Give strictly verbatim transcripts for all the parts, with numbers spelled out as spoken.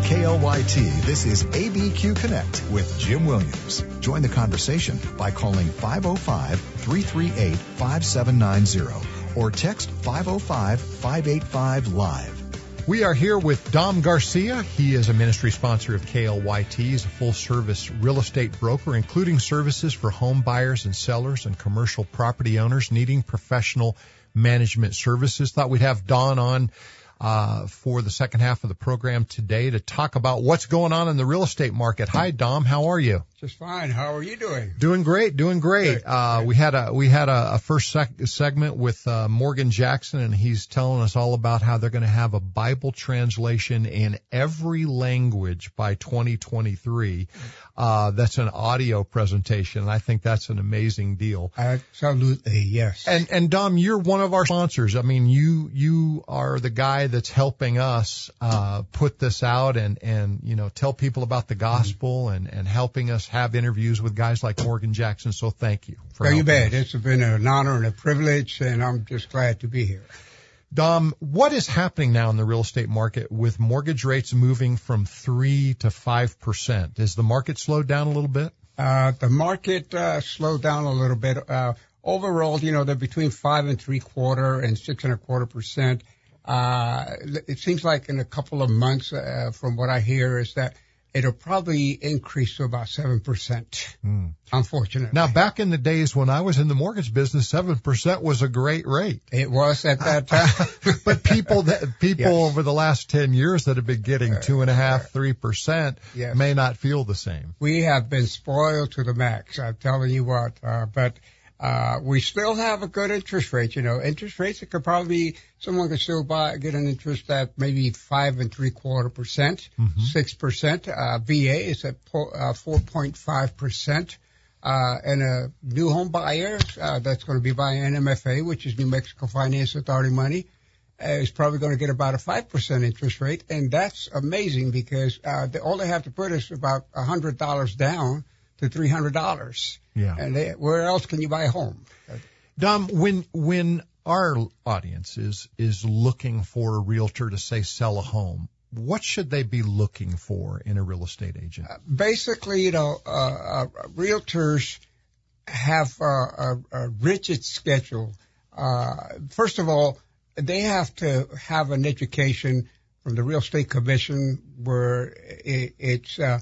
K L Y T, this is A B Q Connect with Jim Williams. Join the conversation by calling five oh five, three three eight, five seven nine zero or text five oh five, five eight five, live. We are here with Dom Garcia. He is a ministry sponsor of K L Y T. He's a full-service real estate broker, including services for home buyers and sellers and commercial property owners needing professional management services. Thought we'd have Don on uh for the second half of the program today to talk about what's going on in the real estate market. Hi, Dom. How are you? Just fine. How are you doing? Doing great. Doing great. Good. Uh, we had a, we had a, a first sec- segment with, uh, Morgan Jackson, and he's telling us all about how they're going to have a Bible translation in every language by twenty twenty-three. Uh, that's an audio presentation, and I think that's an amazing deal. Absolutely. Yes. And, and Dom, you're one of our sponsors. I mean, you, you are the guy that's helping us, uh, put this out and, and, you know, tell people about the gospel mm-hmm. and, and helping us have interviews with guys like Morgan Jackson. So thank you. For Well, you bet. us. It's been an honor and a privilege, and I'm just glad to be here. Dom, what is happening now in the real estate market with mortgage rates moving from three to five percent? Has the market slowed down a little bit? Uh, the market, uh, slowed down a little bit. Uh, overall, you know, they're between five and three quarter and six and a quarter percent. Uh, it seems like in a couple of months, uh, from what I hear is that it'll probably increase to about seven percent, mm. unfortunately. Now, back in the days when I was in the mortgage business, seven percent was a great rate. It was at that time. But people that, people yes. over the last ten years that have been getting uh, two and a half, three percent yes. may not feel the same. We have been spoiled to the max, I'm telling you what. Uh, but Uh, we still have a good interest rate, you know, interest rates. It could probably, someone could still buy, get an interest at maybe five and three quarter percent, mm-hmm. six percent. Uh, V A is at uh, four point five percent. Uh, and a new home buyer, uh, that's going to be buying N M F A, which is New Mexico Finance Authority money, uh, is probably going to get about a five percent interest rate. And that's amazing because, uh, they, all they have to put is about a hundred dollars down to three hundred dollars. Yeah. And they, where else can you buy a home? Dom, when, when our audience is, is looking for a realtor to say sell a home, what should they be looking for in a real estate agent? Uh, basically, you know, uh, uh, realtors have uh, a, a rigid schedule. Uh, first of all, they have to have an education from the Real Estate Commission where it, it's, uh,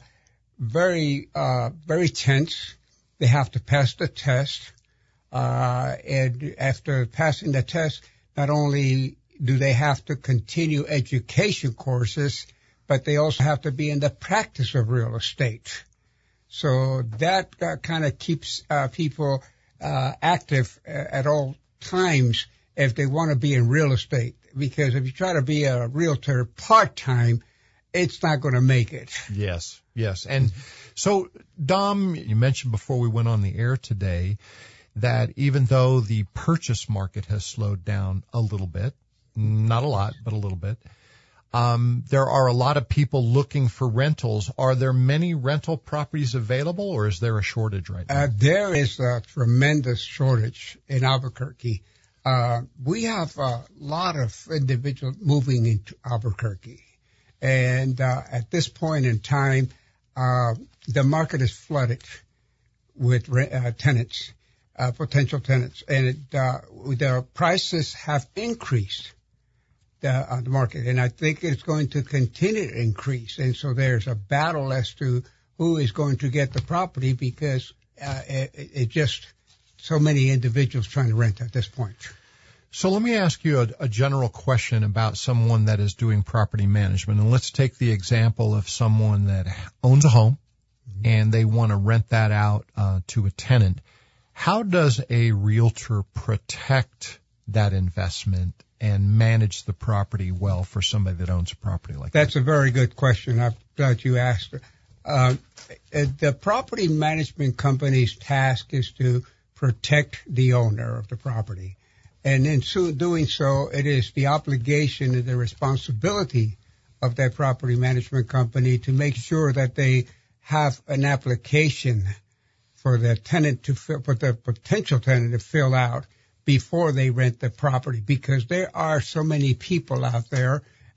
very, uh, very tense. They have to pass the test. Uh, and after passing the test, not only do they have to continue education courses, but they also have to be in the practice of real estate. So that uh, kind of keeps uh, people uh, active at all times if they want to be in real estate. Because if you try to be a realtor part-time, it's not going to make it. Yes, yes. And so, Dom, you mentioned before we went on the air today that even though the purchase market has slowed down a little bit, not a lot, but a little bit, um, there are a lot of people looking for rentals. Are there many rental properties available, or is there a shortage right now? Uh, there is a tremendous shortage in Albuquerque. Uh, we have a lot of individuals moving into Albuquerque. And uh, at this point in time, uh, the market is flooded with uh, tenants, uh, potential tenants, and it, uh, the prices have increased the, on the market, and I think it's going to continue to increase. And so there's a battle as to who is going to get the property because uh, it, it just so many individuals trying to rent at this point. So let me ask you a, a general question about someone that is doing property management. And let's take the example of someone that owns a home mm-hmm. and they want to rent that out uh, to a tenant. How does a realtor protect that investment and manage the property well for somebody that owns a property like that? That's a very good question. I'm glad you asked. Uh, the property management company's task is to protect the owner of the property. And in so doing so, it is the obligation and the responsibility of that property management company to make sure that they have an application for the tenant to fill, for the potential tenant to fill out before they rent the property, because there are so many people out there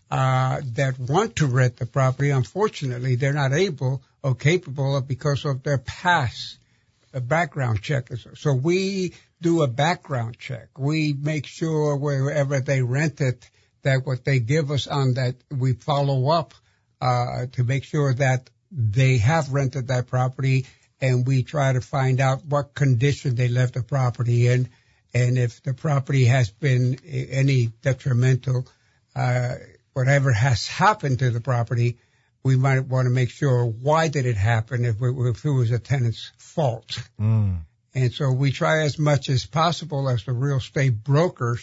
uh, that want to rent the property. Unfortunately, they're not able or capable of because of their past a background check. So we do a background check. We make sure wherever they rent it that what they give us on that, we follow up uh, to make sure that they have rented that property, and we try to find out what condition they left the property in, and if the property has been any detrimental, uh, whatever has happened to the property, we might want to make sure why did it happen if, it, if it was a tenant's fault. Mm. And so we try as much as possible as the real estate brokers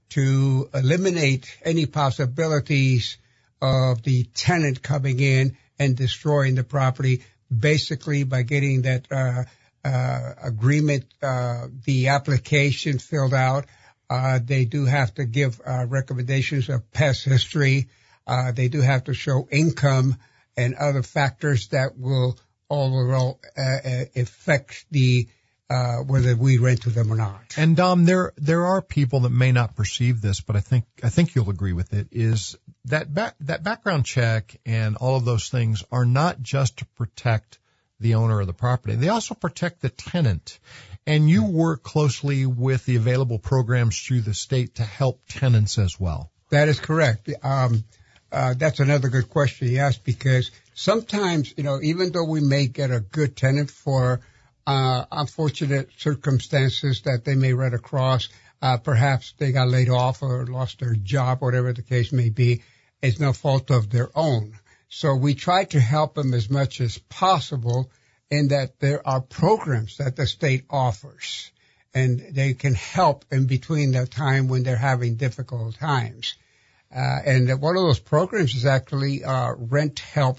to eliminate any possibilities of the tenant coming in and destroying the property, basically by getting that uh, uh, agreement, uh, the application filled out. Uh, they do have to give uh, recommendations of past history. Uh, they do have to show income and other factors that will overall uh, affect the uh, whether we rent to them or not. And Dom, there there are people that may not perceive this, but I think I think you'll agree with it. Is that back, that background check and all of those things are not just to protect the owner of the property; they also protect the tenant. And you work closely with the available programs through the state to help tenants as well. That is correct. Um, uh, that's another good question you asked, because sometimes, you know, even though we may get a good tenant for uh, unfortunate circumstances that they may run across, uh, perhaps they got laid off or lost their job, whatever the case may be, it's no fault of their own. So we try to help them as much as possible, in that there are programs that the state offers, and they can help in between the time when they're having difficult times. Uh, and one of those programs is actually uh, rent help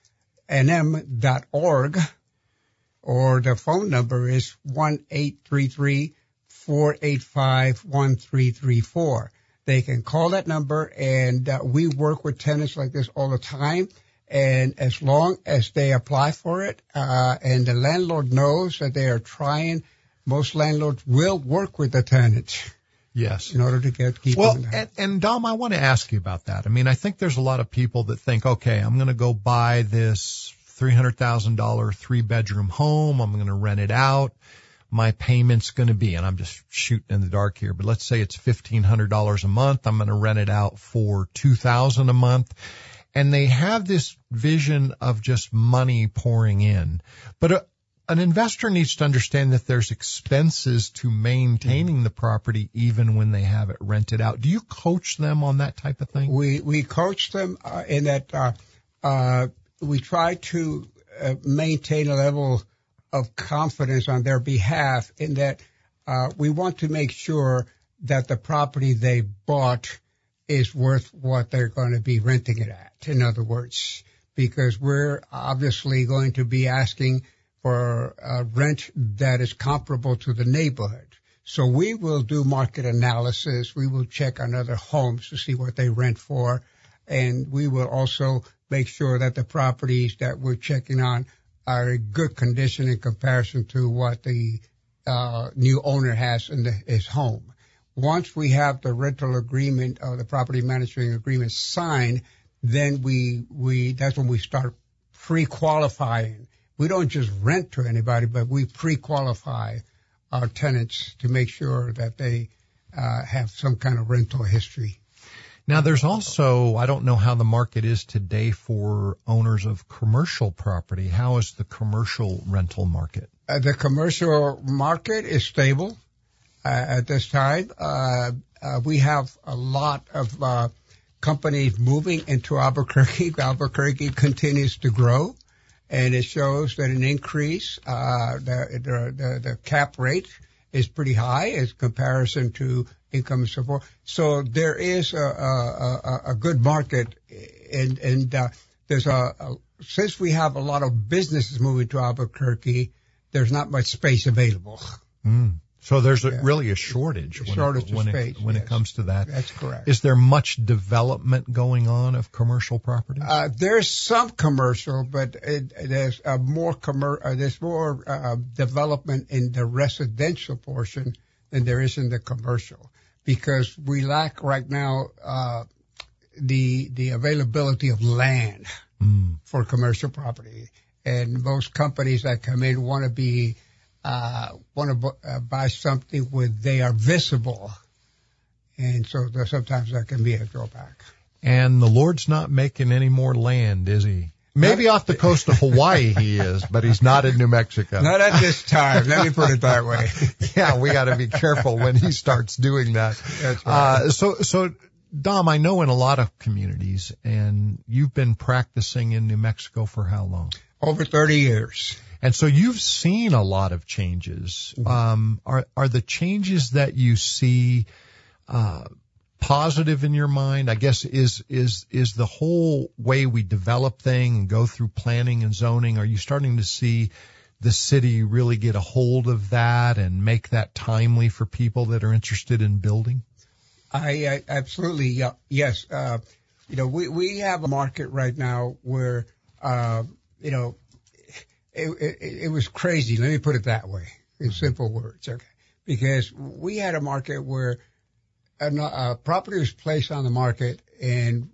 n m dot org, or the phone number is one eight three three, four eight five, one three three four. They can call that number, and uh, we work with tenants like this all the time. And as long as they apply for it, uh, and the landlord knows that they are trying, most landlords will work with the tenant. Yes. In order to get keep well, them and, and Dom, I want to ask you about that. I mean, I think there's a lot of people that think, okay, I'm going to go buy this three hundred thousand dollars three-bedroom home. I'm going to rent it out. My payment's going to be, and I'm just shooting in the dark here, but let's say it's fifteen hundred dollars a month. I'm going to rent it out for two thousand dollars a month. And they have this vision of just money pouring in. But a, an investor needs to understand that there's expenses to maintaining the property even when they have it rented out. Do you coach them on that type of thing? We we coach them uh, in that uh, uh, we try to uh, maintain a level of confidence on their behalf, in that uh, we want to make sure that the property they bought is worth what they're going to be renting it at. In other words, because we're obviously going to be asking for a rent that is comparable to the neighborhood. So we will do market analysis. We will check on other homes to see what they rent for. And we will also make sure that the properties that we're checking on are in good condition in comparison to what the uh, new owner has in the, his home. Once we have the rental agreement or the property management agreement signed, then we, we, that's when we start pre-qualifying. We don't just rent to anybody, but we pre-qualify our tenants to make sure that they, uh, have some kind of rental history. Now there's also, I don't know how the market is today for owners of commercial property. How is the commercial rental market? Uh, the commercial market is stable. Uh, at this time, uh, uh, we have a lot of, uh, companies moving into Albuquerque. Albuquerque continues to grow, and it shows that an increase, uh, the, the, the, the cap rate is pretty high as comparison to income support. So there is a, a, a, a good market, and, and, uh, there's a, a, since we have a lot of businesses moving to Albuquerque, there's not much space available. Mm. So there's a, yeah. really a shortage, a when, shortage it, when, of space, it, when yes. it comes to that. That's correct. Is there much development going on of commercial properties? Uh, there's some commercial, but it, there's a more commer- uh, there's more uh, development in the residential portion than there is in the commercial, because we lack right now uh, the the availability of land mm. for commercial property. And most companies that come in want to be uh, want to bu- uh, buy something where they are visible, and so there, sometimes that can be a drawback. And the Lord's not making any more land, is he? Maybe not, off the coast of Hawaii he is, but he's not in New Mexico. Not at this time. Let me put it that way. Yeah, we got to be careful when he starts doing that. That's right. Uh, so, so. Dom, I know in a lot of communities, and you've been practicing in New Mexico for how long? Over thirty years. And so you've seen a lot of changes. Mm-hmm. Um, are, are the changes that you see, uh, positive in your mind? I guess is, is, is the whole way we develop things and go through planning and zoning, are you starting to see the city really get a hold of that and make that timely for people that are interested in building? I, I absolutely, yeah, yes. Uh, you know, we, we have a market right now where, uh, you know, it, it, it was crazy. Let me put it that way in simple words. Okay. Because we had a market where a, a property was placed on the market and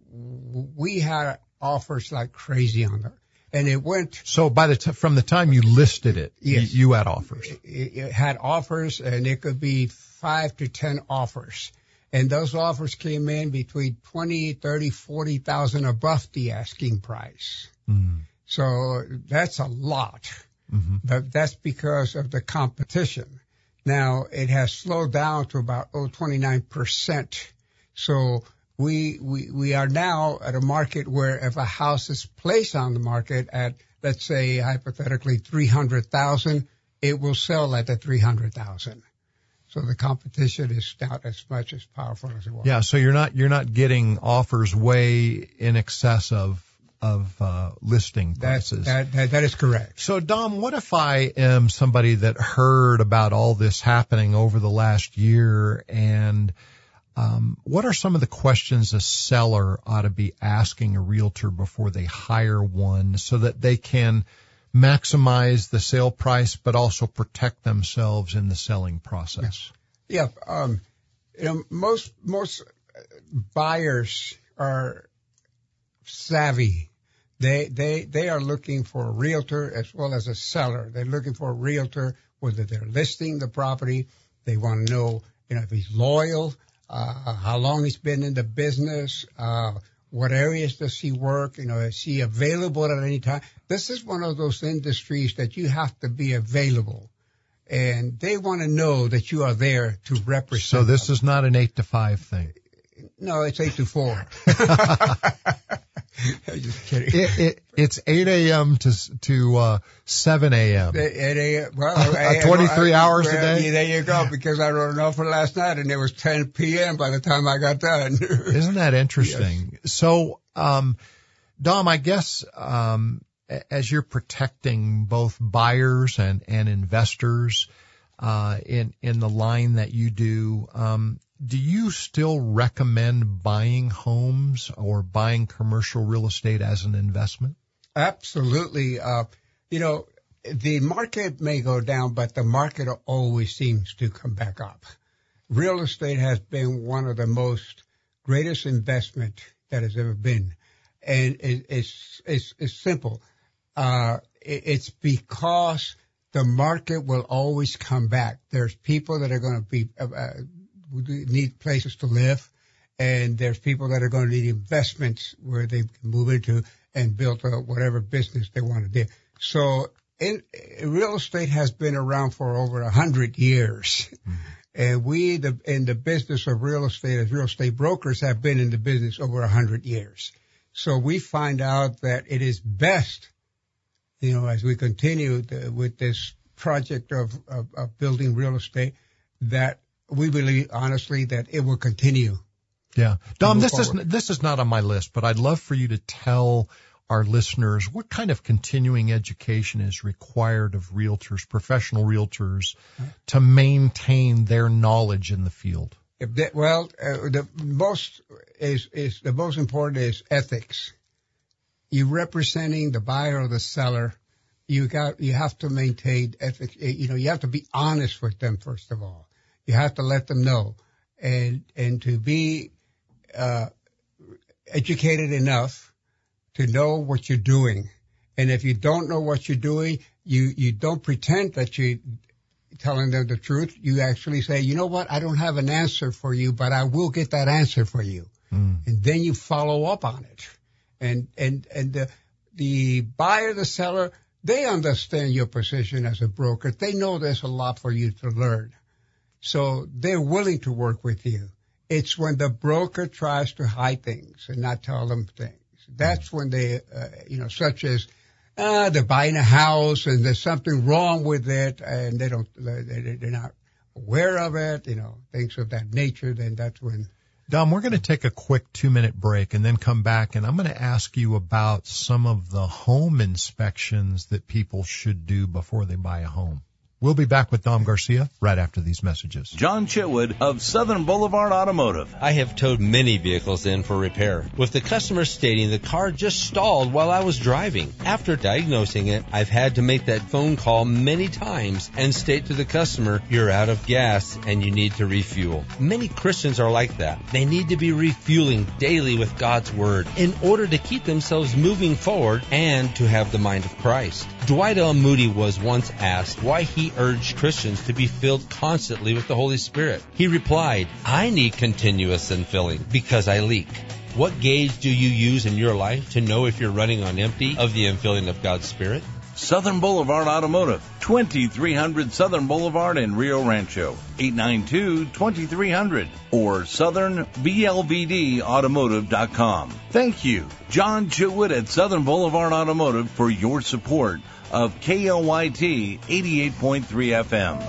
we had offers like crazy on it. And it went. So by the t- from the time you listed it, yes, you, you had offers. It, it had offers, and it could be five to ten offers. And those offers came in between twenty, thirty, forty thousand above the asking price. Mm. So that's a lot. Mm-hmm. But that's because of the competition. Now it has slowed down to about oh, twenty-nine percent. So we, we, we are now at a market where if a house is placed on the market at, let's say hypothetically three hundred thousand, it will sell at the three hundred thousand. So the competition is not as much as powerful as it was. Yeah, so you're not you're not getting offers way in excess of of uh, listing prices. That, that that is correct. So Dom, what if I am somebody that heard about all this happening over the last year, and um, what are some of the questions a seller ought to be asking a realtor before they hire one, so that they can maximize the sale price, but also protect themselves in the selling process? Yeah, um, you know, most most buyers are savvy. They they they are looking for a realtor as well as a seller. They're looking for a realtor whether they're listing the property. They want to know, you know, if he's loyal, uh, how long he's been in the business, uh, what areas does he work? You know, is he available at any time? This is one of those industries that you have to be available, and they want to know that you are there to represent. So this them. is not an eight to five thing. No, it's eight to four. I'm just kidding. It, it, it's eight a.m. to to uh, seven a.m. eight a.m. Well, uh, twenty-three I, hours well, a day. Yeah, there you go. Because I wrote an offer last night, and it was ten p.m. by the time I got done. Isn't that interesting? Yes. So, um, Dom, I guess um, as you're protecting both buyers and and investors uh, in in the line that you do. Um, Do you still recommend buying homes or buying commercial real estate as an investment? Absolutely. Uh, you know, the market may go down, but the market always seems to come back up. Real estate has been one of the most greatest investment that has ever been. And it, it's, it's, it's simple. Uh, it, it's because the market will always come back. There's people that are going to be, uh, need places to live, and there's people that are going to need investments where they can move into and build uh, whatever business they want to do. So in, real estate has been around for over a hundred years. Mm-hmm. And we, the, in the business of real estate as real estate brokers, have been in the business over a hundred years. So we find out that it is best, you know, as we continue the, with this project of, of, of building real estate, that we believe, honestly, that it will continue. Yeah. Dom, this is, this is not on my list, but I'd love for you to tell our listeners what kind of continuing education is required of realtors, professional realtors, to maintain their knowledge in the field. If that, well, uh, the most is, is, the most important is ethics. You representing the buyer or the seller, you got, you have to maintain ethics. You know, you have to be honest with them, first of all. You have to let them know, and and to be uh educated enough to know what you're doing. And if you don't know what you're doing, you, you don't pretend that you're telling them the truth. You actually say, you know what, I don't have an answer for you, but I will get that answer for you. Mm. And then you follow up on it. And, and, and the, the buyer, the seller, they understand your position as a broker. They know there's a lot for you to learn. So they're willing to work with you. It's when the broker tries to hide things and not tell them things. That's when they, uh, you know, such as, uh, they're buying a house and there's something wrong with it and they don't, they, they're not aware of it, you know, things of that nature. Then that's when. Dom, we're going to take a quick two-minute break and then come back, and I'm going to ask you about some of the home inspections that people should do before they buy a home. We'll be back with Dom Garcia right after these messages. John Chitwood of Southern Boulevard Automotive. I have towed many vehicles in for repair, with the customer stating the car just stalled while I was driving. After diagnosing it, I've had to make that phone call many times and state to the customer, you're out of gas and you need to refuel. Many Christians are like that. They need to be refueling daily with God's Word in order to keep themselves moving forward and to have the mind of Christ. Dwight L. Moody was once asked why he urged Christians to be filled constantly with the Holy Spirit. He replied, I need continuous infilling because I leak. What gauge do you use in your life to know if you're running on empty of the infilling of God's Spirit? Southern Boulevard Automotive, twenty-three hundred Southern Boulevard in Rio Rancho, eight nine two, two three zero zero, or southern b l v d automotive dot com. Thank you, John Chitwood at Southern Boulevard Automotive, for your support of K L Y T eighty-eight point three F M.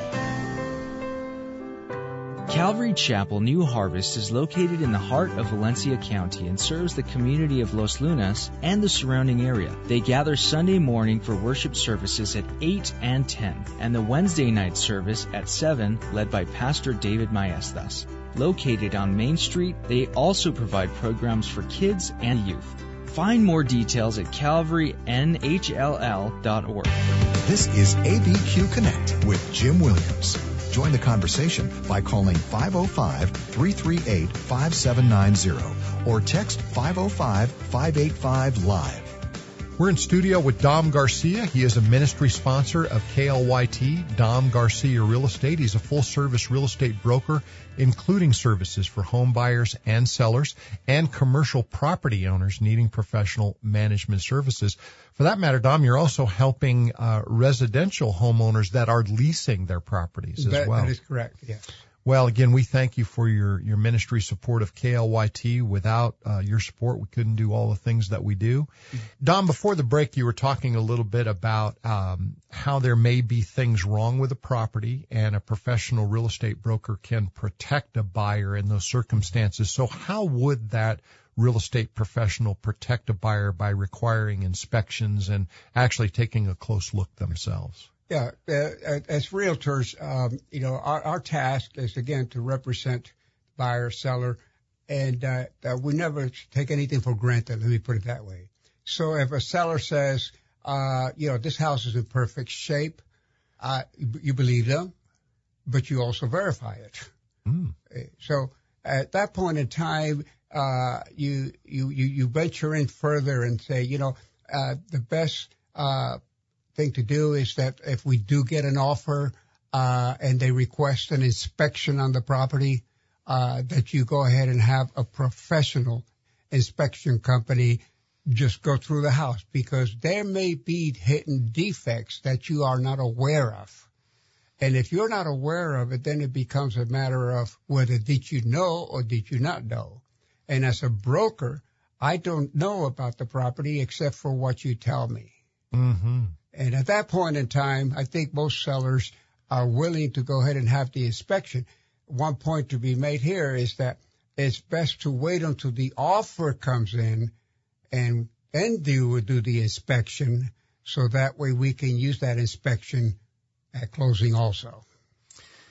Calvary Chapel New Harvest is located in the heart of Valencia County and serves the community of Los Lunas and the surrounding area. They gather Sunday morning for worship services at eight and ten, and the Wednesday night service at seven, led by Pastor David Maestas. Located on Main Street, they also provide programs for kids and youth. Find more details at calvary n h l l dot org. This is A B Q Connect with Jim Williams. Join the conversation by calling five oh five, three three eight, five seven nine zero or text five oh five, five eight five, live. We're in studio with Dom Garcia. He is a ministry sponsor of K L Y T, Dom Garcia Real Estate. He's a full-service real estate broker, including services for home buyers and sellers and commercial property owners needing professional management services. For that matter, Dom, you're also helping uh, residential homeowners that are leasing their properties as that, well. That is correct, yes. Well, again, we thank you for your, your ministry support of K L Y T. Without uh, your support, we couldn't do all the things that we do. Dom, before the break, you were talking a little bit about um, how there may be things wrong with a property, and a professional real estate broker can protect a buyer in those circumstances. So how would that real estate professional protect a buyer by requiring inspections and actually taking a close look themselves? Yeah, uh, as realtors, um, you know, our, our task is, again, to represent buyer, seller, and uh, uh, we never take anything for granted, let me put it that way. So if a seller says, uh, you know, this house is in perfect shape, uh, you believe them, but you also verify it. Mm. So at that point in time, uh, you, you, you, you venture in further and say, you know, uh, the best uh thing to do is that if we do get an offer uh and they request an inspection on the property, uh that you go ahead and have a professional inspection company just go through the house, because there may be hidden defects that you are not aware of. And if you're not aware of it, then it becomes a matter of whether did you know or did you not know. And as a broker, I don't know about the property except for what you tell me. Mm-hmm. And at that point in time, I think most sellers are willing to go ahead and have the inspection. One point to be made here is that it's best to wait until the offer comes in and then do, do the inspection, so that way we can use that inspection at closing also.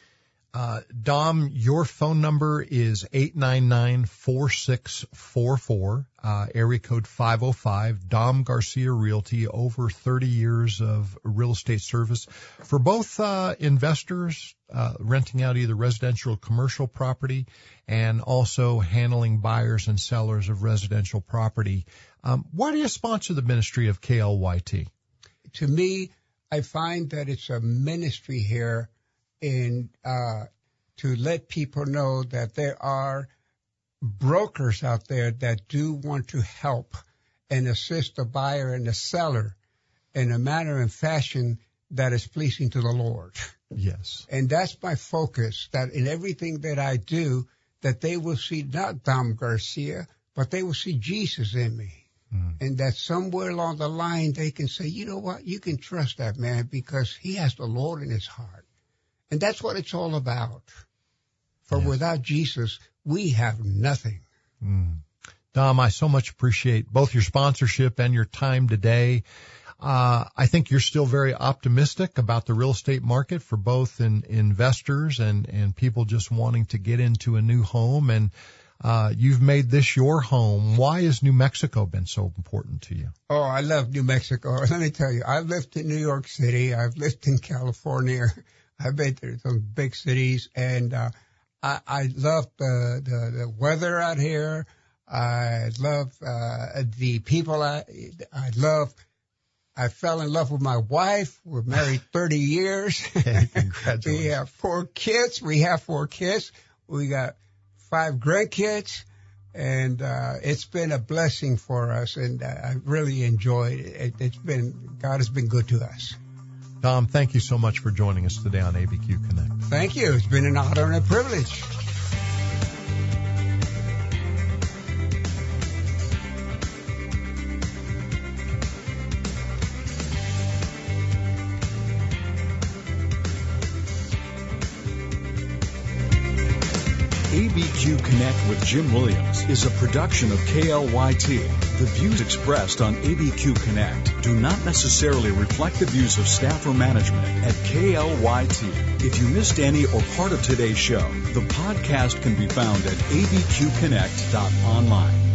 Uh, Dom, your phone number is eight nine nine, four six four four, uh, area code five oh five. Dom Garcia Realty, over thirty years of real estate service for both uh, investors uh, renting out either residential or commercial property, and also handling buyers and sellers of residential property. Um, why do you sponsor the ministry of K L Y T? To me, I find that it's a ministry here in uh, to let people know that there are brokers out there that do want to help and assist the buyer and the seller in a manner and fashion that is pleasing to the Lord. Yes. And that's my focus, that in everything that I do, that they will see not Dom Garcia, but they will see Jesus in me. Mm. And that somewhere along the line they can say, you know what, you can trust that man because he has the Lord in his heart. And that's what it's all about. For yes. Without Jesus, we have nothing. Mm. Dom, I so much appreciate both your sponsorship and your time today. Uh, I think you're still very optimistic about the real estate market for both in, investors and, and people just wanting to get into a new home. And uh, you've made this your home. Why has New Mexico been so important to you? Oh, I love New Mexico. Let me tell you, I've lived in New York City. I've lived in California. I've been to some big cities, and uh, I, I love the, the, the weather out here. I love uh, the people. I, I love. I fell in love with my wife. We're married thirty years. Hey, congratulations. We have four kids. We have four kids. We got five grandkids, and uh, it's been a blessing for us, and uh, I really enjoyed it. it. It's been God has been good to us. Dom, thank you so much for joining us today on A B Q Connect. Thank you. It's been an honor and a privilege. A B Q Connect with Jim Williams is a production of K L Y T. The views expressed on A B Q Connect do not necessarily reflect the views of staff or management at K L Y T. If you missed any or part of today's show, the podcast can be found at a b q connect dot online.